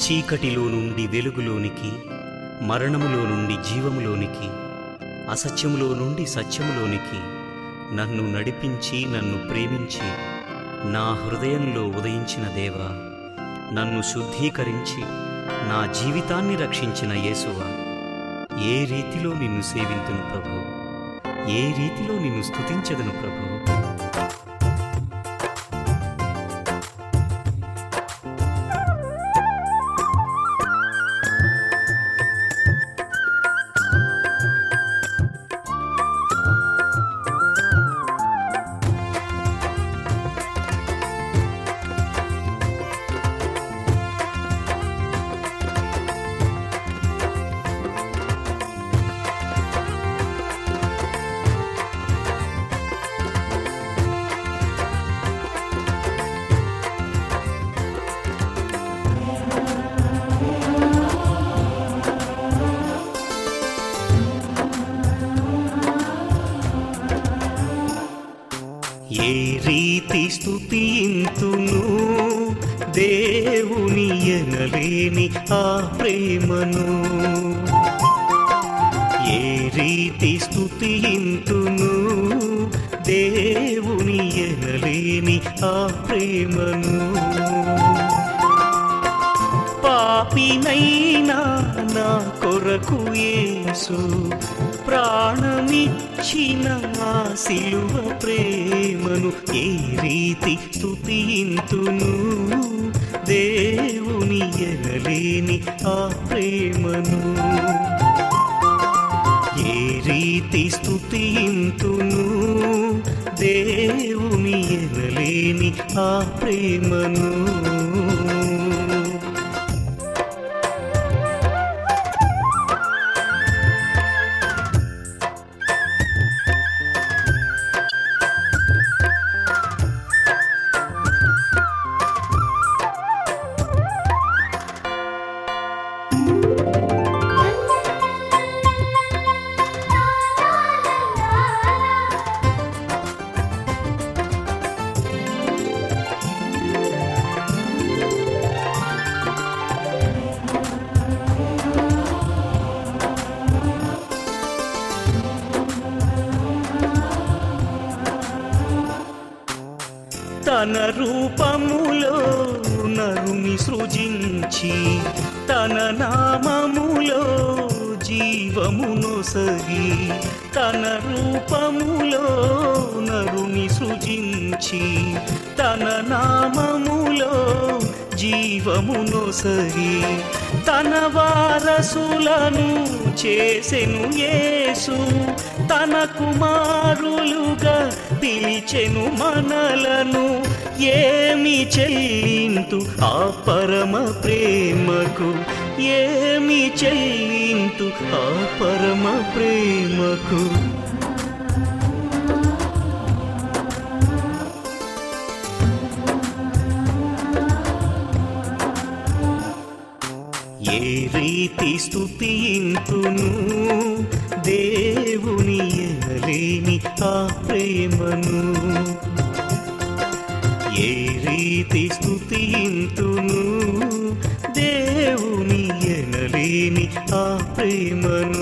చీకటిలో నుండి వెలుగులోనికి, మరణములో నుండి జీవములోనికి, అసత్యములో నుండి సత్యములోనికి నన్ను నడిపించి నన్ను ప్రేమించి నా హృదయంలో ఉదయించిన దేవా, నన్ను శుద్ధీకరించి నా జీవితాన్ని రక్షించిన యేసువా, ఏ రీతిలో నిన్ను సేవింతును ప్రభు, ఏ రీతిలో నిన్ను స్తుతించెదను ప్రభు. ఏ రీతి స్తుతింతును దేవుని ఎనలేని ఆ ప్రేమను, ఏ రీతి స్తుతింతును దేవుని ఎనలేని ఆ ప్రేమను. పాపినైనా నా కొరకు యేసు ప్రాణమిచ్చిన ఆ సిలువ ప్రేమను, ఏ రీతి స్తుతింతును దేవుని ఎనలేని ఆ ప్రేమను. ఏ రీతి స్తుతింతును దేవుని ఎనలేని ఆ ప్రేమను. తన రూపములో నరుని సృజించి తన నామములో జీవమునొసగి, తన రూపములో నరుని సృజించి తన నామములో జీవమునొసగి, తన వారసులను చేసెను యేసు, తన కుమారులుగా పిలిచెను మనలను. ఏమి చెల్లింతు ఆ పరమ ప్రేమకు, ఏమి చెల్లింతు ఆ పరమ ప్రేమకు. ఏ రీతి స్తుతింతును దేవుని ఎనలేని ఆ ప్రేమను, ఏ రీతి స్తుతింతును దేవుని ఎనలేని ఆ ప్రేమను.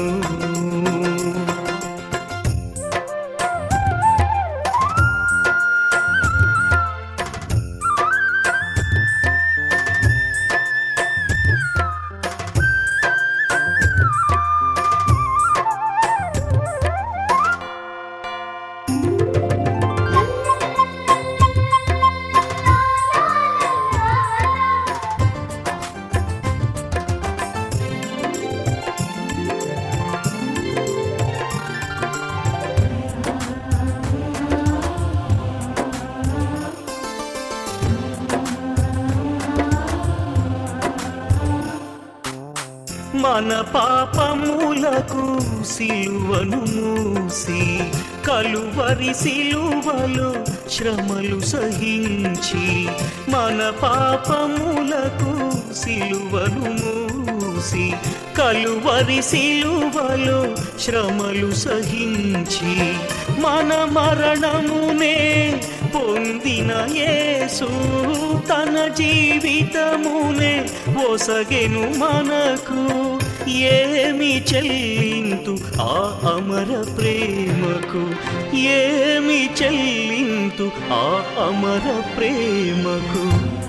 మన పాపములకు సిలువను మూసి కలువరి సిలువలో శ్రమలు సహించి, మన పాపములకు సిలువను మూసి కలువరి సిలువలో శ్రమలు సహించి, మన మరణమునే పొందిన యేసు తన జీవితమునే ఒసగెను మనకు. ఏమి చెల్లింతు ఆ అమర ప్రేమకు, ఏమి చెల్లింతు ఆ అమర ప్రేమకు.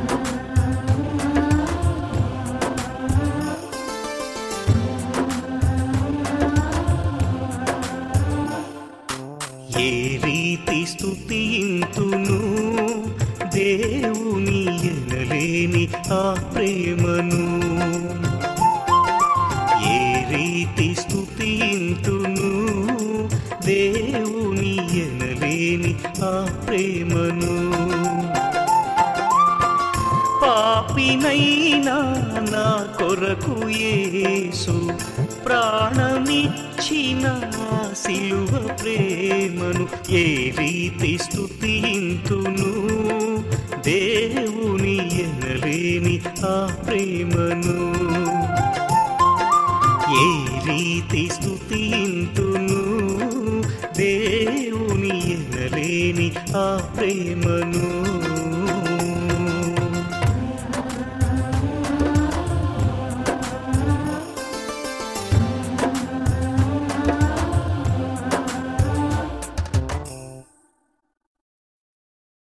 ఏ రీతి స్తుతింతును దేవుని ఎనలేని ఆ ప్రేమను, ఏ రీతి స్తుతింతును దేవుని ఎనలేని ఆ ప్రేమను. పాపినైనా నా కొరకు యేసు ప్రాణమిచ్చిన సిలువ ప్రేమను, ఏ రీతి స్తుతింతును దేవుని ఎనలేని ఆ ప్రేమను. ఏ రీతి స్తుతింతును దేవుని ఎనలేని ఆ ప్రేమను.